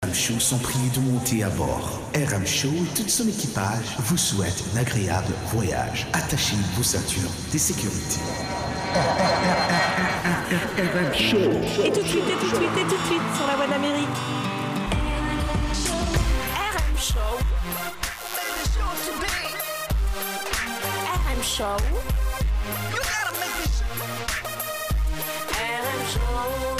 RM Show sont priés de monter à bord. RM Show et tout son équipage vous souhaitent un agréable voyage. Attachez vos ceintures de sécurité. RM Show. Et tout de suite, sur la voie d'Amérique. RM Show. RM Show. RM Show.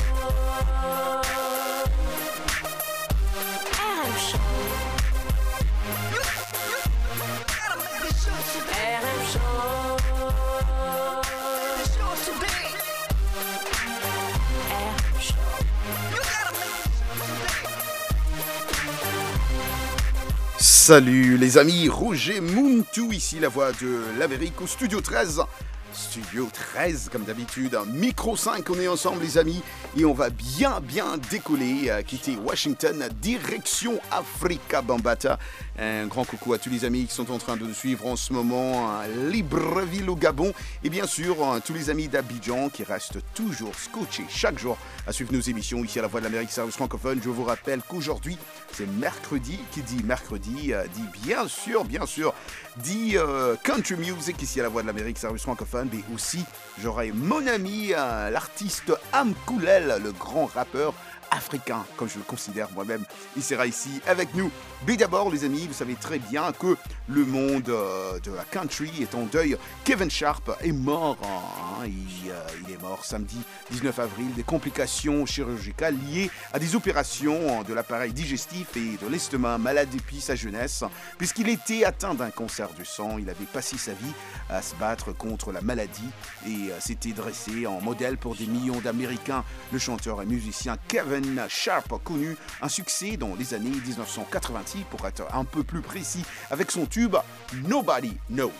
Salut les amis, Roger Muntu, ici la voix de l'Amérique au Studio 13. Studio 13 comme d'habitude, micro 5, on est ensemble les amis et on va bien décoller, quitter Washington, direction Africa Bambata. Un grand coucou à tous les amis qui sont en train de nous suivre en ce moment à Libreville au Gabon et bien sûr tous les amis d'Abidjan qui restent toujours scotchés chaque jour à suivre nos émissions ici à la Voix de l'Amérique Service francophone. Je vous rappelle qu'aujourd'hui c'est mercredi, qui dit mercredi dit bien sûr dit country music ici à la Voix de l'Amérique Service francophone, mais aussi j'aurai mon ami l'artiste Amkoulel, le grand rappeur africain, comme je le considère moi-même. Il sera ici avec nous. Mais d'abord, les amis, vous savez très bien que le monde de la country est en deuil. Kevin Sharp est mort. Il est mort samedi 19 avril des complications chirurgicales liées à des opérations de l'appareil digestif et de l'estomac, malade depuis sa jeunesse, puisqu'il était atteint d'un cancer du sang. Il avait passé sa vie à se battre contre la maladie et s'était dressé en modèle pour des millions d'Américains. Le chanteur et musicien Kevin Sharp a connu un succès dans les années 1986, pour être un peu plus précis, avec son tube Nobody Knows.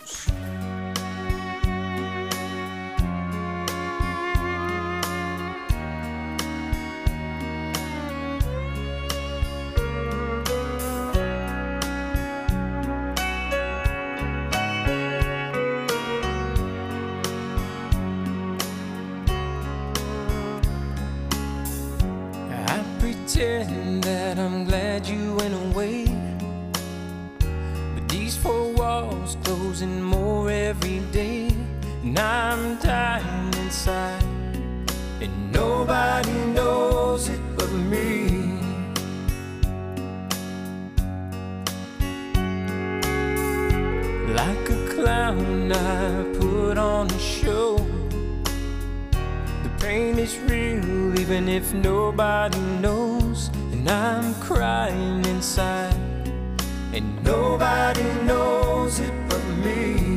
That I'm glad you went away, but these four walls closing more every day, and I'm dying inside, and nobody knows it but me. Like a clown I put on a show. The pain is real even if nobody knows. And I'm crying inside, and nobody knows it but me.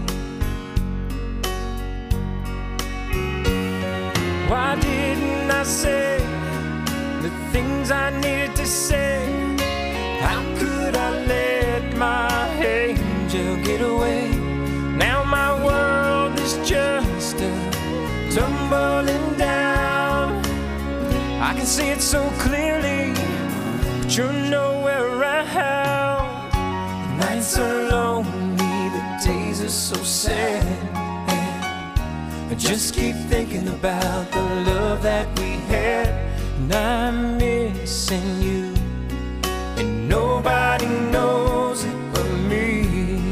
Why didn't I say the things I needed to say? How could I let my angel get away? Now my world is just tumbling down. I can see it so clearly, but you're nowhere around. The nights are lonely, the days are so sad, and I just keep thinking about the love that we had, and I'm missing you, and nobody knows it but me.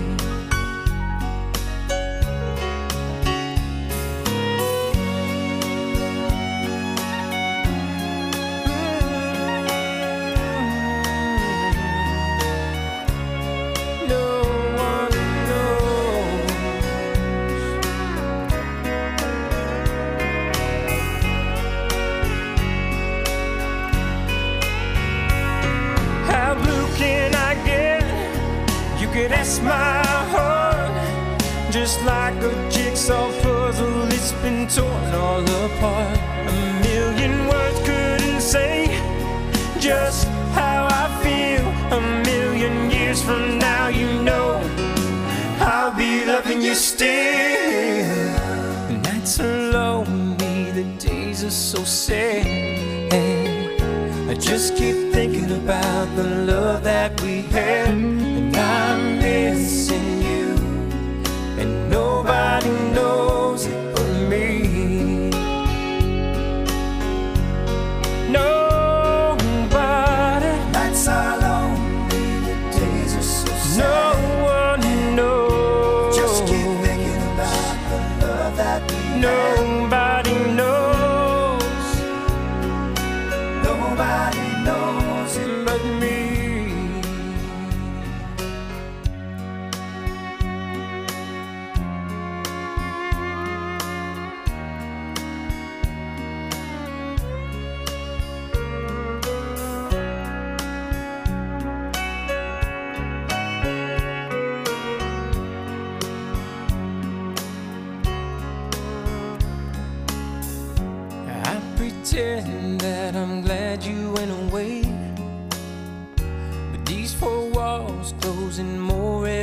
That's my heart, just like a jigsaw puzzle, it's been torn all apart. A million words couldn't say just how I feel. A million years from now, you know I'll be loving you still. The nights are lonely, the days are so sad, and I just keep thinking about the love that we had, and I'm missing you, and nobody knows it but me. Nobody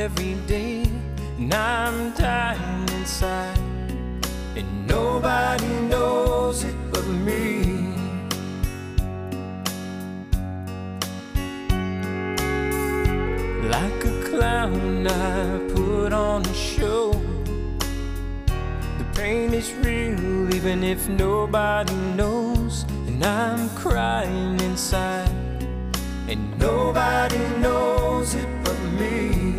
every day, and I'm dying inside, and nobody knows it but me. Like a clown, I put on a show. The pain is real, even if nobody knows. And I'm crying inside, and nobody knows it but me.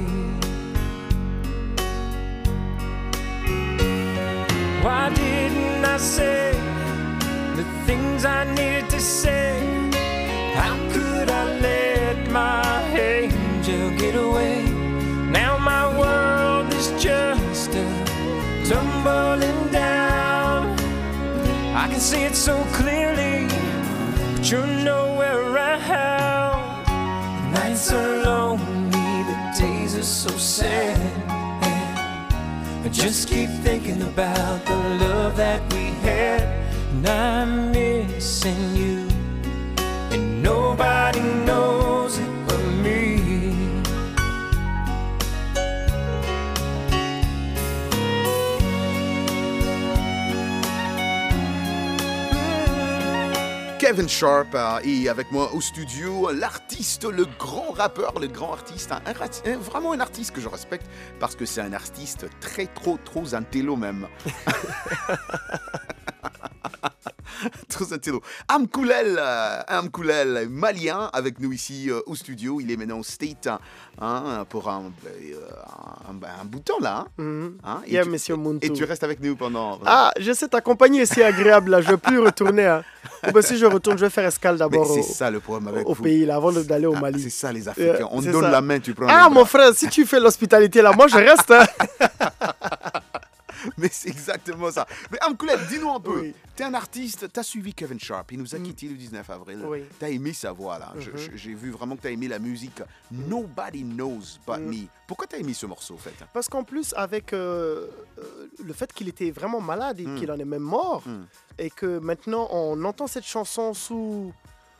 Why didn't I say the things I needed to say? How could I let my angel get away? Now my world is just tumbling down. I can see it so clearly, but you're nowhere around. The nights are lonely, the days are so sad, and I just keep thinking about the love that we had, and I'm missing you, and nobody knows it but me. Kevin Sharp est avec moi au studio, l'artiste, le grand rappeur, le grand artiste, vraiment un artiste que je respecte parce que c'est un artiste très trop intello même. Trop intello. Amkoulel, malien, avec nous ici au studio. Il est maintenant au State pour un bout de temps là. Mm-hmm. Yeah, monsieur Muntu. Et tu restes avec nous pendant... Ah, je sais t'accompagner, c'est agréable là. Je ne veux plus retourner. Hein. Ben, si je retourne, je vais faire escale d'abord c'est ça le problème avec au vous. Pays là, avant d'aller au Mali. C'est ça les Africains. On te donne la main, tu prends mon frère, si tu fais l'hospitalité là, moi je reste. Hein. Mais c'est exactement ça. Mais Amkoulel, dis-nous un peu. Oui. Tu es un artiste, tu as suivi Kevin Sharp. Il nous a quittés le 19 avril. Oui. Tu as aimé sa voix là. J'ai vu vraiment que tu as aimé la musique Nobody Knows But Me. Pourquoi tu as aimé ce morceau en fait? Parce qu'en plus, avec le fait qu'il était vraiment malade et qu'il en est même mort, et que maintenant on entend cette chanson sous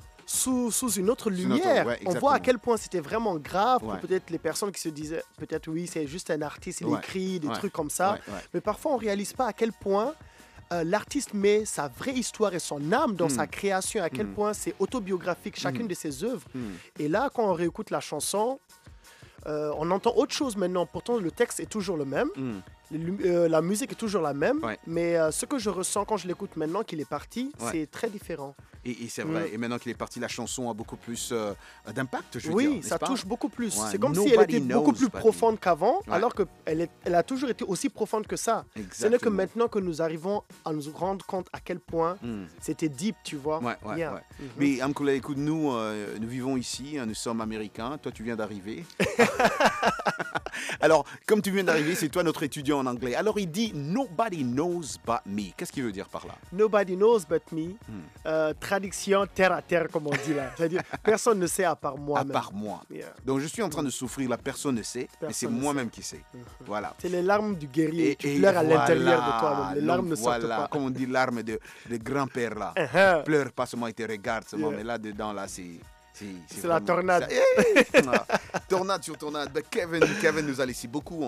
une autre lumière, on voit à quel point c'était vraiment grave pour peut-être les personnes qui se disaient peut-être oui, c'est juste un artiste, il écrit des trucs comme ça, mais parfois on ne réalise pas à quel point l'artiste met sa vraie histoire et son âme dans sa création, à quel point c'est autobiographique chacune de ses œuvres. Et là, quand on réécoute la chanson, on entend autre chose maintenant. Pourtant, le texte est toujours le même. La musique est toujours la même. Mais ce que je ressens quand je l'écoute maintenant qu'il est parti, c'est très différent. Et c'est vrai. Et maintenant qu'il est parti, la chanson a beaucoup plus d'impact, je veux dire. Oui, ça touche beaucoup plus. C'est comme si elle était beaucoup plus profonde qu'avant, alors qu'elle a toujours été aussi profonde que ça. Ce n'est que maintenant que nous arrivons à nous rendre compte à quel point c'était deep, tu vois. Mais Amkoulel, écoute, nous vivons ici, nous sommes américains. Toi, tu viens d'arriver. Alors, comme tu viens d'arriver, c'est toi notre étudiant en anglais. Alors, il dit « Nobody knows but me ». Qu'est-ce qu'il veut dire par là? « Nobody knows but me ». Traduction terre à terre, comme on dit là. C'est-à-dire, personne ne sait à part moi. À part moi. Donc, je suis en train de souffrir, la personne ne sait, mais c'est moi-même qui sais. Voilà. C'est les larmes du guerrier. Tu pleures à l'intérieur de toi-même. Les larmes ne sortent pas. Comme on dit, larmes de grand-père là. Pleure pas seulement, il te regarde seulement, mais là, dedans, là, c'est la tornade. Tornade sur tornade. Ben, Kevin nous a laissé beaucoup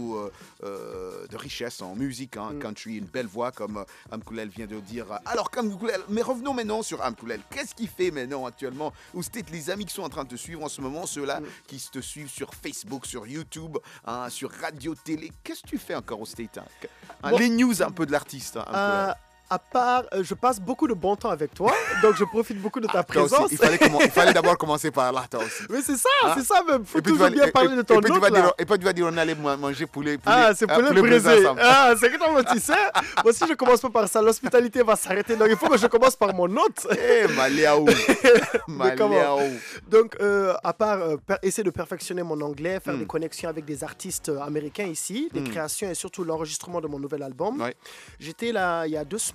de richesse en musique, country, une belle voix comme Amkoulel vient de dire. Alors Amkoulel, mais revenons maintenant sur Amkoulel. Qu'est-ce qu'il fait maintenant actuellement? Ou c'est les amis qui sont en train de te suivre en ce moment, ceux-là qui te suivent sur Facebook, sur YouTube, sur radio, télé. Qu'est-ce que tu fais encore au State? Les news un peu de l'artiste. À part, je passe beaucoup de bon temps avec toi, donc je profite beaucoup de ta présence. Aussi, il fallait d'abord commencer par là, toi aussi. Mais c'est ça, même. Faut toujours bien parler de ton autre, et puis tu vas dire, on allait manger poulet. C'est poulet brisé. C'est que toi, tu sais. Moi aussi, je commence pas par ça. L'hospitalité va s'arrêter, donc il faut que je commence par mon hôte. Maliaou. Donc, à part essayer de perfectionner mon anglais, faire des connexions avec des artistes américains ici, des créations et surtout l'enregistrement de mon nouvel album. J'étais là il y a 2 semaines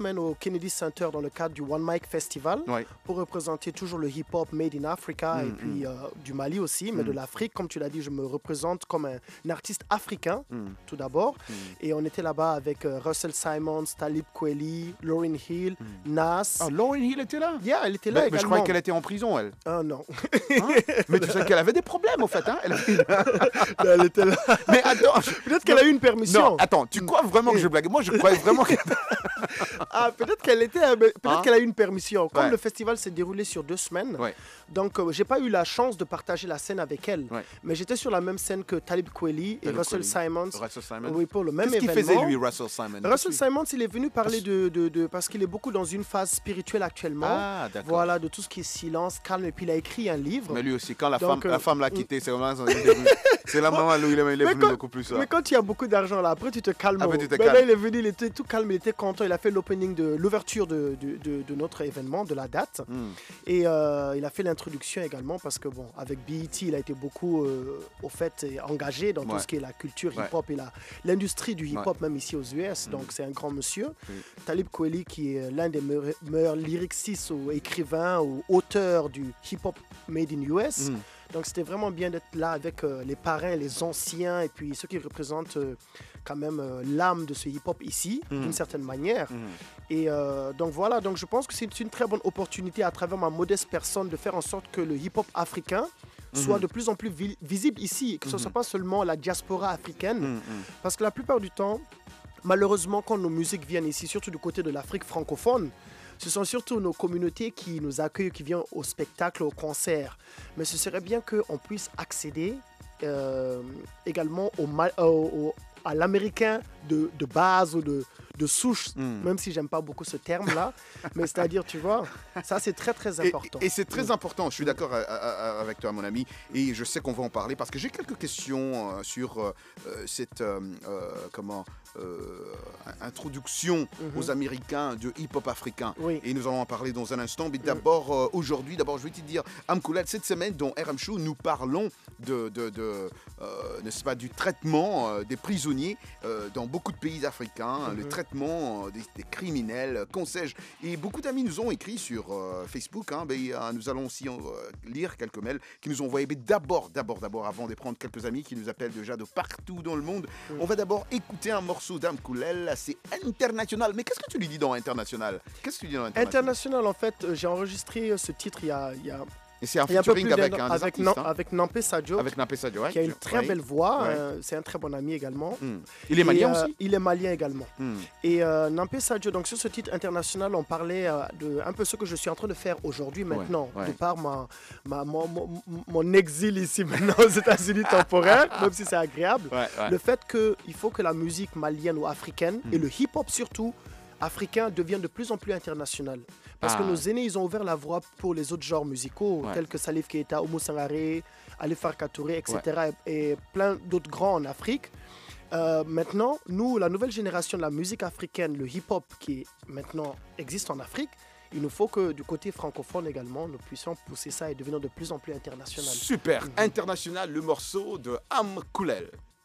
semaines au Kennedy Center dans le cadre du One Mic Festival pour représenter toujours le hip-hop made in Africa et puis du Mali aussi, mais de l'Afrique. Comme tu l'as dit, je me représente comme un artiste africain tout d'abord. Et on était là-bas avec Russell Simons, Talib Kweli, Lauryn Hill, Nas. Ah, Lauryn Hill était là? Yeah, elle était là également. Mais je croyais qu'elle était en prison, elle. Ah non. Hein? Mais tu sais qu'elle avait des problèmes, au fait. Hein? Elle était là. Mais attends. Peut-être qu'elle a eu une permission. Non, attends, tu crois vraiment que je blague? Moi, je croyais vraiment que... Peut-être qu'elle a eu une permission. Comme le festival s'est déroulé sur 2 semaines, donc j'ai pas eu la chance de partager la scène avec elle. Mais j'étais sur la même scène que Talib Kweli et Russell Simons. Oui, pour le même événement. Qu'est-ce qu'il faisait lui, Russell Simons? Russell Simons, il est venu parler parce qu'il est beaucoup dans une phase spirituelle actuellement. Ah, d'accord. Voilà, de tout ce qui est silence, calme. Et puis il a écrit un livre. Mais lui aussi, quand la femme l'a quitté, c'est vraiment son début. C'est là moment où il est venu beaucoup plus. Mais quand il y a beaucoup d'argent là, après tu te calmes. Là, il est venu, il était tout calme, il était content. Il a fait l'ouverture de notre événement, de la date. Et il a fait l'introduction également parce que bon, avec BET, il a été beaucoup au fait engagé dans tout ce qui est la culture hip-hop et l'industrie du hip-hop même ici aux US. Donc c'est un grand monsieur. Talib Kweli qui est l'un des meilleurs lyricistes ou écrivains ou auteurs du hip-hop made in US. Donc c'était vraiment bien d'être là avec les parrains, les anciens et puis ceux qui représentent quand même l'âme de ce hip-hop ici, d'une certaine manière. Et donc voilà, donc je pense que c'est une très bonne opportunité à travers ma modeste personne de faire en sorte que le hip-hop africain soit de plus en plus visible ici, que ce ne soit pas seulement la diaspora africaine. Parce que la plupart du temps, malheureusement, quand nos musiques viennent ici, surtout du côté de l'Afrique francophone, ce sont surtout nos communautés qui nous accueillent, qui viennent au spectacle, au concert. Mais ce serait bien qu'on puisse accéder également à l'américain de base ou de souche, même si j'aime pas beaucoup ce terme-là. Mais c'est-à-dire, tu vois, ça c'est très très important. Et c'est très important, je suis d'accord avec toi mon ami, et je sais qu'on va en parler parce que j'ai quelques questions sur cette introduction aux Américains de hip-hop africain. Et nous allons en parler dans un instant. Mais d'abord, aujourd'hui, je vais te dire, Amkoulel, cette semaine dans RM Show, nous parlons n'est-ce pas, du traitement des prisonniers dans beaucoup de pays africains, le traitement des criminels, qu'on sais-je. Et beaucoup d'amis nous ont écrit sur Facebook. Nous allons aussi lire quelques mails qui nous ont envoyés. Mais d'abord, avant de prendre quelques amis qui nous appellent déjà de partout dans le monde, on va d'abord écouter un morceau d'Amkoulel. C'est international. Mais qu'est-ce que tu lui dis dans international? Qu'est-ce que tu dis dans international? International, en fait, j'ai enregistré ce titre il y a Et c'est un featuring avec Nampé Sadio. Avec Nampé Sadio, qui a une très belle voix. C'est un très bon ami également. Il est malien aussi? Il est malien également. Et Nampé Sadio, donc sur ce titre international, on parlait de un peu ce que je suis en train de faire aujourd'hui, maintenant, de par mon exil ici maintenant aux États-Unis temporaire, même si c'est agréable. Le fait qu'il faut que la musique malienne ou africaine, et le hip-hop surtout, africain deviennent de plus en plus international. Parce que nos aînés, ils ont ouvert la voie pour les autres genres musicaux, tels que Salif Keita, Oumou Sangaré, Ali Farka Touré, etc. Et plein d'autres grands en Afrique. Maintenant, nous, la nouvelle génération de la musique africaine, le hip-hop qui maintenant existe en Afrique, il nous faut que du côté francophone également, nous puissions pousser ça et devenir de plus en plus international. Super, international, le morceau de Amkoulel.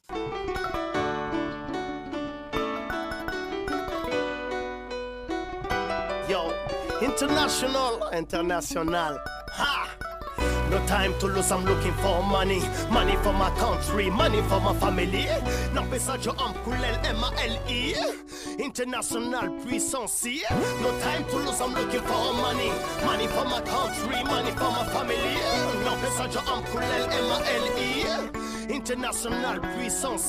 Yo, international, ha! No time to lose, I'm looking for money. Money for my country, money for my family. Nampé Sadio Amkoulel, M-A-L-I. International puissance. No time to lose, I'm looking for money. Money for my country, money for my family. Nampé Sadio Amkoulel, M-A-L-I. International puissance.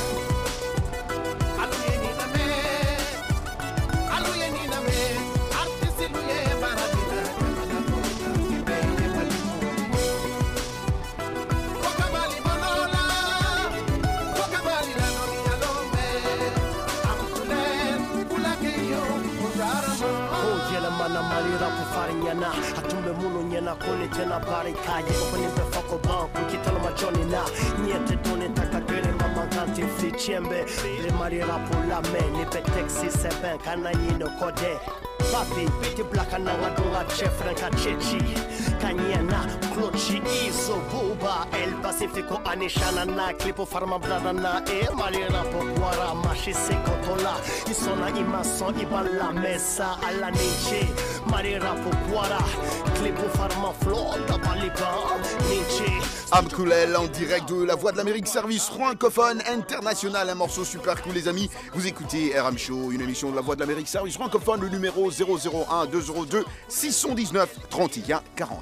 Nyana atume munu nyana kone tena barika ye kone befako banku kitalo machoni na niete done takagere mama ganti flichembe le marira pour la main ni petexi seven kana yino kode papi biti blaka na wadunga chef ranka chechi kanyana klochi iso buba elba Pacifico anishanana clipo farma bladana malira pokwara mashise kotola isona imason ibala mesa ala ninche malira pokwara clipo farma flota baliba ninche Amkoulel en direct de la Voix de l'Amérique, service francophone international, un morceau super cool les amis. Vous écoutez RM Show, une émission de la Voix de l'Amérique, service francophone, le numéro 001 202 619 31 40.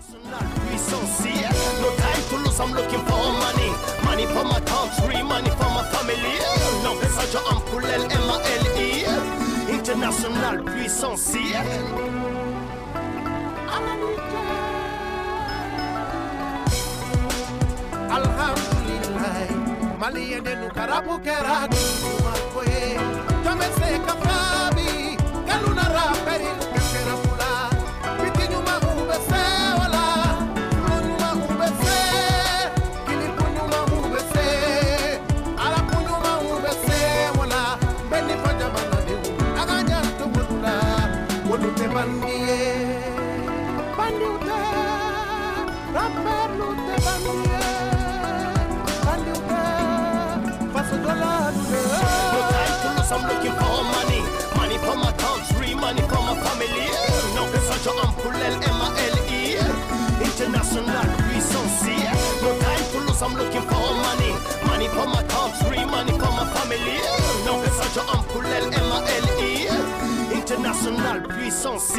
No time to lose, I'm looking for money. Money for my country, money for my family. Non, c'est ça, Amkoulel, M-A-L-I. International puissance. Alhamdulillah, Maliende no karabu keradu makoye. Tomese kafabi, kaluna raperi kera pula. Biti nyuma ubese wala, nyuma ubese, kilipu nyuma ubese, alapu nyuma ubese wala. Beni fanya manani, aganya tumudula, wonute bandiye, bandiute, rapper lute bandiye. I'm looking for money, money for my country, money for my family. Non, c'est ça, Amkoulel, M-A-L-I. International puissance. No time to lose, I'm looking for money, money for my country, money for my family. Non, c'est ça, Amkoulel, M-A-L-I. International puissance.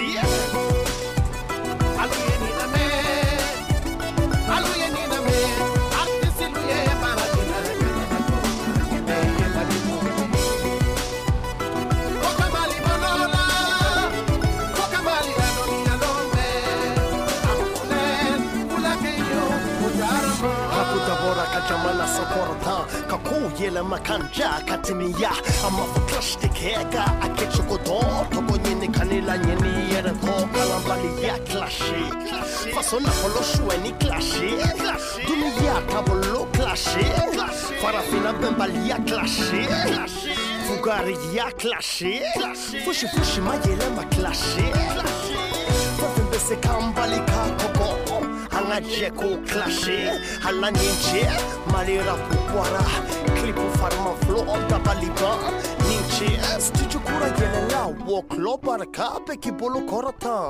Jamana sokorta kakuyela makanja katimiya amafuklaste kega akechokodo togonyene kanela nyeni yere ko kalambali ya clashé fasona poloshwe ni clashé dunia kabolo clashé farafina bembali ya clashé fugari ya clashé fushi mayele ma clashé fofembe se kambali kakoko Angajeko clashé, ala ninche, malira pukwara, klipu farma flow da baliba, ninche, studio kura yelela, walk lo baraka, beki bolo korata.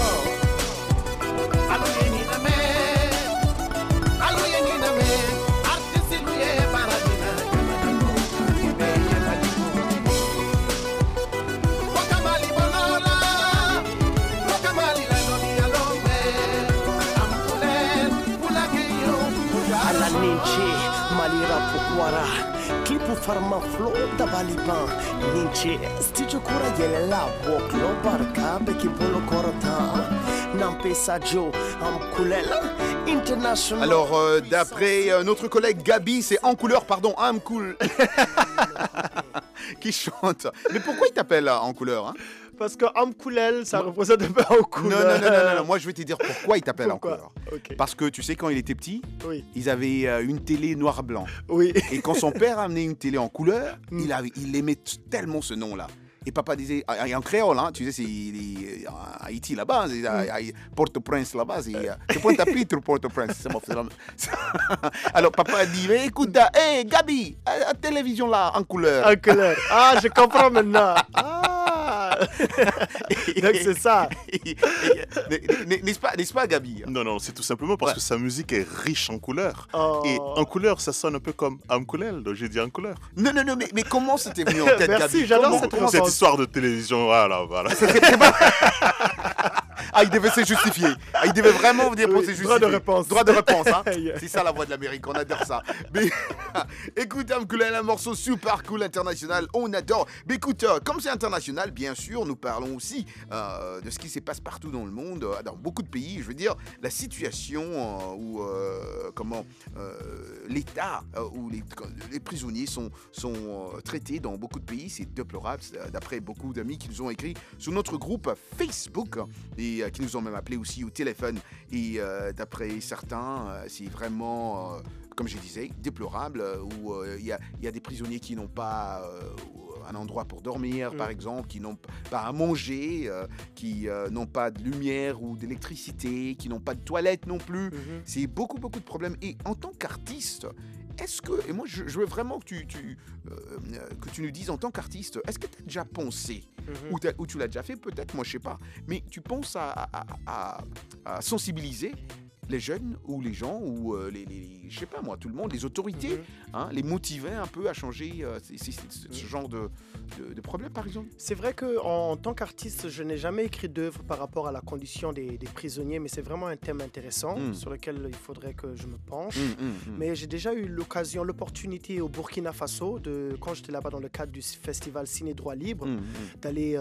Aluyeni na me, artisi luye baradina, ibeye balibu. Wakamali bonola, wakamali lanoni alombe. Ala ninche, malira pukwara, klipu farma flow da baliban, ninche, studio kura yelela, walk lo baraka, beki bolo korata. Nampesa Joe, Amkoulel, international. Alors, d'après notre collègue Gabi, c'est en couleur, pardon, Amkoul qui chante. Mais pourquoi il t'appelle en couleur hein? Parce que Amkoulel, ça représente un peu en couleur. Non, moi je vais te dire pourquoi il t'appelle en couleur. Okay. Parce que tu sais, quand il était petit, oui. Ils avaient une télé noir-blanc. Oui. Et quand son père a amené une télé en couleur, il aimait tellement ce nom-là. Et papa disait, en créole, hein, tu sais, c'est Haïti là-bas, Port-au-Prince là-bas, c'est Pointe-à-Pitre, Port-au-Prince. Alors papa a dit, écoute, hey, Gabi, la télévision là, en couleur. En couleur. Ah, je comprends maintenant. Donc c'est ça. N'est-ce pas, Gabi? Non, c'est tout simplement parce que sa musique est riche en couleurs. Oh. Et en couleur, ça sonne un peu comme Amkoulel, donc j'ai dit en couleur. Non, mais comment c'était venu en tête, Gabi? Merci, j'adore cette histoire de télévision, voilà. Ah, il devait se justifier. Ah, il devait vraiment venir pour se justifier. Droit de réponse. Droit de réponse, hein. C'est ça la Voix de l'Amérique, on adore ça. Mais écoute, Amkoulel, un morceau super cool international, on adore. Mais écoute, comme c'est international, bien sûr, nous parlons aussi de ce qui se passe partout dans le monde, dans beaucoup de pays. Je veux dire, la situation où l'état où les prisonniers sont traités dans beaucoup de pays, c'est déplorable, d'après beaucoup d'amis qui nous ont écrit sur notre groupe Facebook et qui nous ont même appelé aussi au téléphone. Et d'après certains, c'est vraiment, comme je disais, déplorable, où il y a des prisonniers qui n'ont pas un endroit pour dormir, par exemple, qui n'ont pas à manger, qui n'ont pas de lumière ou d'électricité, qui n'ont pas de toilette non plus. C'est beaucoup de problèmes. Et en tant qu'artiste, est-ce que, et moi je veux vraiment que tu nous dises en tant qu'artiste, est-ce que tu as déjà pensé, ou tu l'as déjà fait peut-être, moi je sais pas, mais tu penses à sensibiliser les jeunes ou les gens ou je sais pas moi, tout le monde, les autorités, les motiver un peu à changer ce genre de problème par exemple? C'est vrai qu'en tant qu'artiste, je n'ai jamais écrit d'œuvre par rapport à la condition des prisonniers, mais c'est vraiment un thème intéressant sur lequel il faudrait que je me penche. Mais j'ai déjà eu l'opportunité au Burkina Faso, quand j'étais là-bas dans le cadre du festival Ciné Droit Libre, d'aller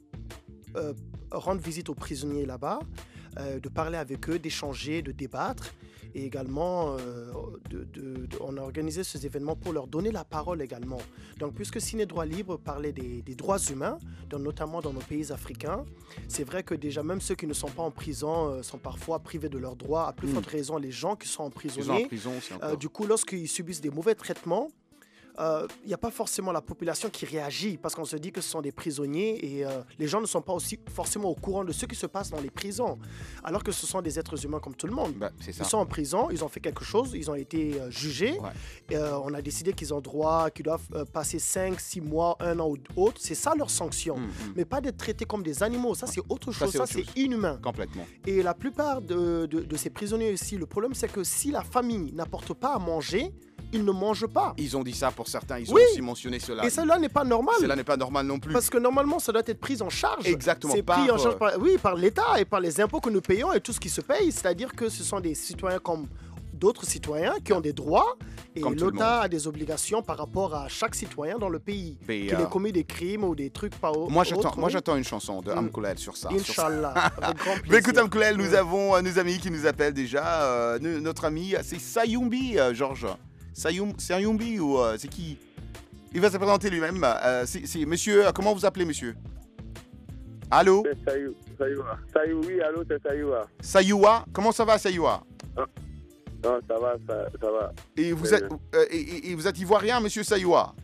rendre visite aux prisonniers là-bas, de parler avec eux, d'échanger, de débattre. Et également, on a organisé ces événements pour leur donner la parole également. Donc, puisque Ciné Droit Libre parlait des droits humains, notamment dans nos pays africains, c'est vrai que déjà, même ceux qui ne sont pas en prison sont parfois privés de leurs droits. À plus forte raison, les gens qui sont emprisonnés. Du coup, lorsqu'ils subissent des mauvais traitements, il n'y a pas forcément la population qui réagit parce qu'on se dit que ce sont des prisonniers et les gens ne sont pas aussi forcément au courant de ce qui se passe dans les prisons, alors que ce sont des êtres humains comme tout le monde. C'est ça. Ils sont en prison, ils ont fait quelque chose, ils ont été jugés. On a décidé qu'ils doivent passer 5, 6 mois, 1 an ou autre. C'est ça leur sanction. Mais pas d'être traités comme des animaux. Ça, c'est autre chose. Ça, c'est inhumain. Complètement. Et la plupart de ces prisonniers ici, le problème, c'est que si la famille n'apporte pas à manger, ils ne mangent pas. Ils ont dit ça pour certains, ils ont aussi mentionné cela. Et cela n'est pas normal. Cela n'est pas normal non plus. Parce que normalement, ça doit être pris en charge. Exactement. C'est pris en charge par l'État et par les impôts que nous payons et tout ce qui se paye. C'est-à-dire que ce sont des citoyens comme d'autres citoyens qui ont des droits et l'État a des obligations par rapport à chaque citoyen dans le pays qui ait commis des crimes ou des trucs pas autres. Moi, j'attends une chanson de Amkoulel sur ça. Inch'Allah, avec grand plaisir. Mais écoute, Amkoulel, nous avons nos amis qui nous appellent déjà. Notre ami, c'est Sayumbi, Georges. Sayumbi ou c'est qui? Il va se présenter lui-même. C'est monsieur, comment vous appelez monsieur? Allô? C'est Sayoua. Oui, allô, c'est Sayoua. Sayoua? Comment ça va, Sayoua? Non, ça va. Et vous êtes ivoirien, monsieur Sayoua?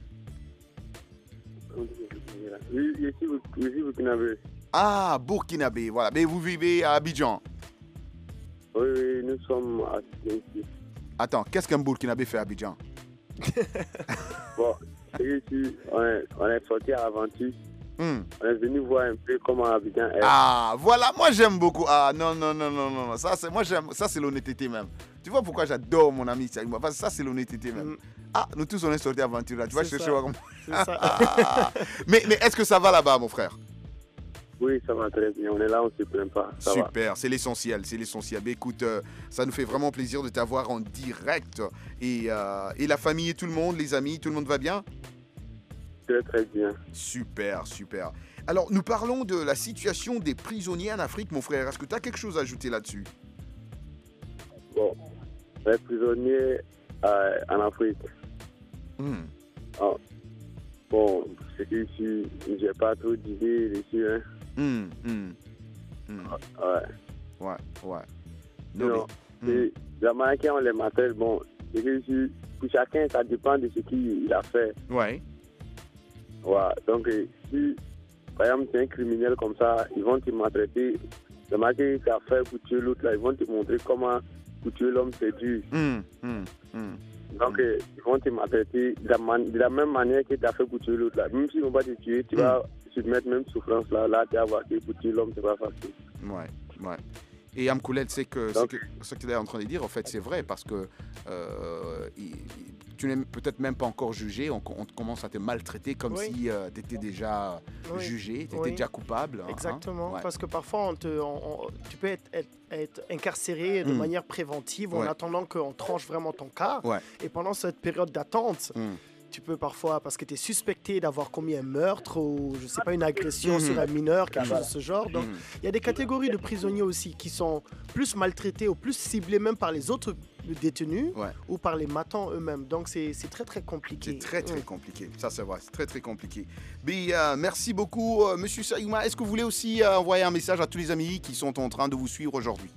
Oui, ici, Burkinabé. Ah, Burkinabé, voilà. Mais vous vivez à Abidjan? Oui, nous sommes à ici. Attends, qu'est-ce qu'un Burkinabé fait à Abidjan? Bon, ici, on est sorti à l'aventure. On est venu voir un peu comment Abidjan est. Ah, voilà, moi j'aime beaucoup. Ah, non. Ça, c'est l'honnêteté même. Tu vois pourquoi j'adore mon ami? Parce que ça, c'est l'honnêteté même. Ah, nous tous, on est sortis à l'aventure là. Tu vois, je cherche comment. C'est ça. Mais est-ce que ça va là-bas, mon frère? Oui, ça va très bien. On est là, on ne se plaint pas. Ça Super, va. c'est l'essentiel. Mais écoute, ça nous fait vraiment plaisir de t'avoir en direct. Et la famille et tout le monde, les amis, tout le monde va bien? Très, très bien. Super. Alors, nous parlons de la situation des prisonniers en Afrique, mon frère. Est-ce que tu as quelque chose à ajouter là-dessus? Bon, les prisonniers en Afrique. Bon, c'est qu'ici, je n'ai pas trop d'idées dessus. Ouais. Non, c'est la manière qu'on les matériels, bon, c'est qu'ici, pour chacun, ça dépend de ce qu'il a fait. Ouais. Donc, si, par exemple, tu es un criminel comme ça, ils vont te maltraiter. Le manière que tu as fait pour tuer l'autre, là, ils vont te montrer comment pour tuer l'homme, c'est dur. Donc, ils vont te maltraiter de la même manière que tu as fait pour tuer l'autre. Même s'ils ne vont pas te tuer, tu vas submettre même souffrance là. Là, tu vas voir que pour tuer l'homme, c'est pas facile. Ouais. Et Amkoulel, c'est que ce que tu es en train de dire, en fait, c'est vrai, parce que tu n'es peut-être même pas encore jugé, on commence à te maltraiter comme si tu étais déjà jugé, tu étais déjà coupable. Exactement, parce que parfois, tu peux être incarcéré de manière préventive en attendant qu'on tranche vraiment ton cas. Et pendant cette période d'attente, tu peux parfois, parce que tu es suspecté d'avoir commis un meurtre ou, je sais pas, une agression sur un mineur, quelque chose de ce genre. Donc, il y a des catégories de prisonniers aussi qui sont plus maltraités ou plus ciblés même par les autres détenus ou par les matants eux-mêmes. Donc, c'est très, très compliqué. C'est très compliqué. Ça, c'est vrai. C'est très, très compliqué. Mais merci beaucoup, Monsieur Sayouma. Est-ce que vous voulez aussi envoyer un message à tous les amis qui sont en train de vous suivre aujourd'hui?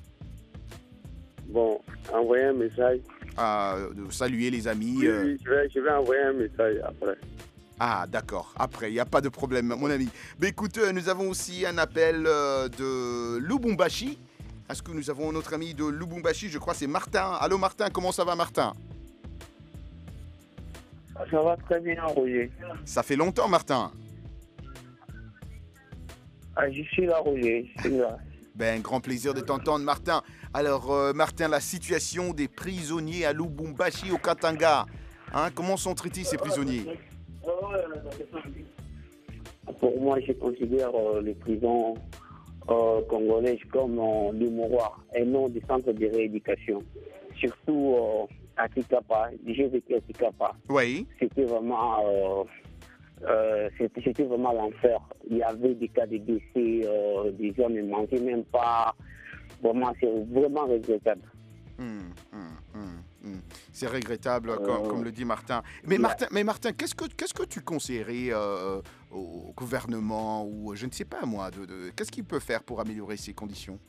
Bon, envoyer un message. De saluer les amis. Oui, je vais envoyer un message après. Ah, d'accord. Après, il n'y a pas de problème, mon ami. Mais écoute, nous avons aussi un appel de Lubumbashi. Est-ce que nous avons notre ami de Lubumbashi? Je crois que c'est Martin. Allô, Martin, comment ça va, Martin? Ça va très bien, Roger. Ça fait longtemps, Martin. Ah, je suis là, Roger. Je suis là. Ben, grand plaisir de t'entendre, Martin. Alors, Martin, la situation des prisonniers à Lubumbashi, au Katanga. Hein, comment sont traités ces prisonniers? Pour moi, je considère les prisons congolaises comme des mouroirs et non des centres de rééducation. Surtout à Tikapa. J'ai vécu à Tikapa. Oui. C'était vraiment l'enfer. Il y avait des cas de décès, des gens ne mangeaient même pas. Vraiment, c'est vraiment regrettable. C'est regrettable, comme le dit Martin. Mais Martin, qu'est-ce que tu conseillerais au gouvernement ou je ne sais pas moi, qu'est-ce qu'il peut faire pour améliorer ces conditions?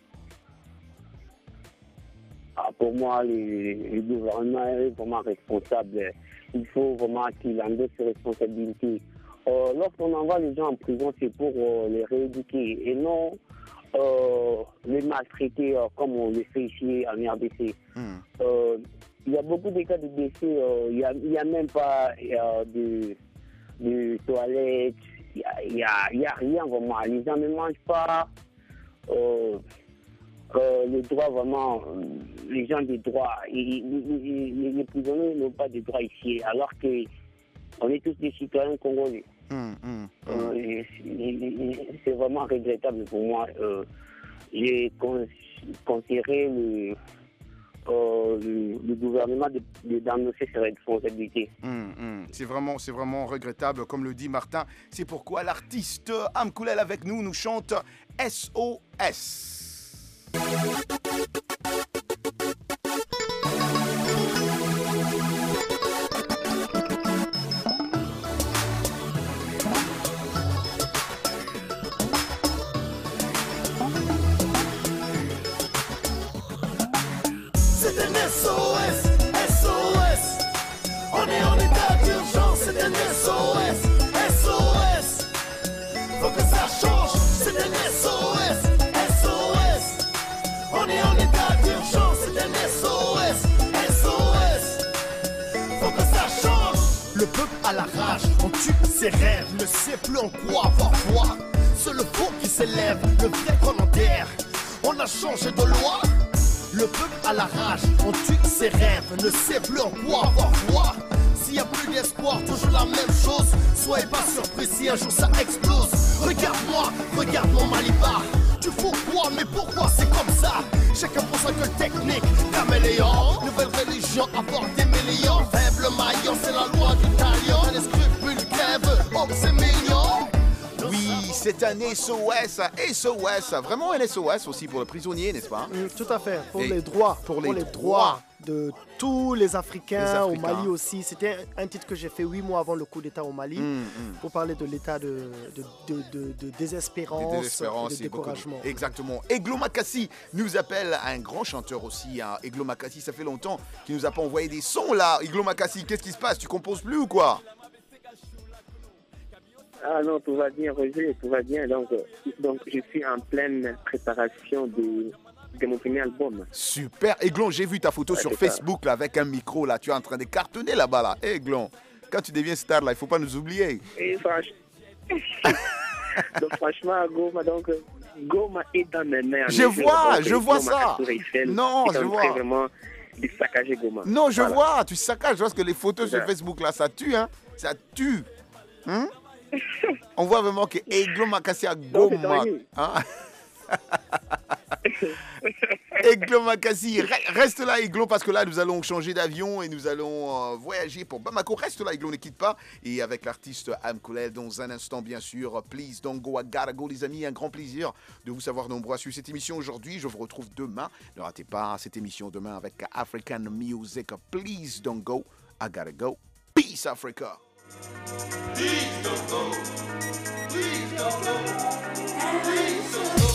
Pour moi, le gouvernement est vraiment responsable. Il faut vraiment qu'il endosse ses responsabilités. Lorsqu'on envoie les gens en prison, c'est pour les rééduquer et non les maltraiter comme on le fait ici en RDC. Il y a beaucoup de cas de décès, il n'y a même pas de toilettes, il n'y a rien vraiment. Les gens ne mangent pas. Les droits vraiment, les gens des droits, les prisonniers n'ont pas de droits ici, alors qu'on est tous des citoyens congolais. C'est vraiment regrettable pour moi. J'ai considéré le gouvernement d'annoncer ses responsabilités. C'est vraiment regrettable, comme le dit Martin. C'est pourquoi l'artiste Amkoulel avec nous chante SOS. C'est un SOS, SOS. On est en état d'urgence, c'est un SOS, SOS. Faut que ça change, c'est un SOS, SOS. On est en état d'urgence, c'est un SOS, SOS. Faut que ça change. Le peuple à la rage, on tue ses rêves, ne sait plus en quoi avoir foi. C'est le faux qui s'élève, le vrai qu'on enterre. On a changé de loi. Le peuple à la rage, on tue ses rêves, ne sait plus en quoi avoir foi. S'il n'y a plus d'espoir, toujours la même chose. Soyez pas surpris si un jour ça explose. Regarde-moi, regarde mon Malibar. Tu fous quoi, mais pourquoi c'est comme ça? Chacun pour sa gueule technique, caméléon. Nouvelle religion, apporte des millions. Faible maillon, c'est la loi du talion. Les scrupules crèvent, oh c'est mignon. Oui, c'est un SOS, vraiment un SOS aussi pour le prisonnier, n'est-ce pas? Tout à fait, pour les droits de tous les Africains, au Mali aussi. C'était un titre que j'ai fait 8 mois avant le coup d'État au Mali, pour parler de l'état de désespérance, de découragement. Exactement. Eglo Makassi nous appelle, un grand chanteur aussi. Hein. Eglo Makassi, ça fait longtemps qu'il nous a pas envoyé des sons là. Eglo Makassi, qu'est-ce qui se passe? Tu composes plus ou quoi? Ah non, tout va bien, Roger, tout va bien. Donc je suis en pleine préparation de mon premier album. Super. Aiglon, j'ai vu ta photo sur Facebook là, avec un micro là. Tu es en train de cartonner là-bas là. Aiglon, quand tu deviens star là, il ne faut pas nous oublier. Et donc franchement, Goma est dans mes mains. Je vois ça. Non, je vois. Vraiment de saccager Goma. Non, je vois, tu saccages parce que les photos sur Facebook là, ça tue, hein. Ça tue. On voit vraiment que Eglo Makassi a Goma. Hein? Eglo Makassi, reste là Eglo parce que là nous allons changer d'avion et nous allons voyager pour Bamako. Reste là Eglo, ne quitte pas. Et avec l'artiste Amkoulel dans un instant bien sûr. Please don't go, I gotta go les amis. Un grand plaisir de vous savoir nombreux à suivre cette émission aujourd'hui. Je vous retrouve demain. Ne ratez pas cette émission demain avec African Music. Please don't go, I gotta go. Peace Africa. Please don't go. Please don't go. Please don't go.